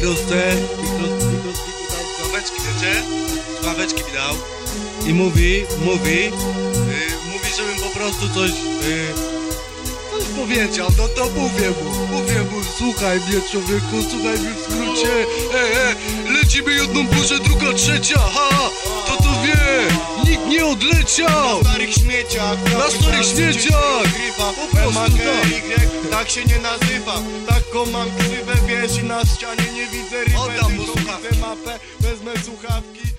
mikrosce, słuchaweczki, wiecie? Słuchaweczki mi dał i mówi, żebym po prostu coś powiedział, no to mówię mu, słuchaj mnie człowieku, słuchaj mnie w skrócie, lecimy jedną burzę, druga trzecia, to wie, nikt nie odleciał. Na starych śmieciach, po prostu tak się nie nazywa. Taką mam ksywę, wiesz, i na ścianie nie widzę rybę, tylko widzę mapę, wezmę słuchawki.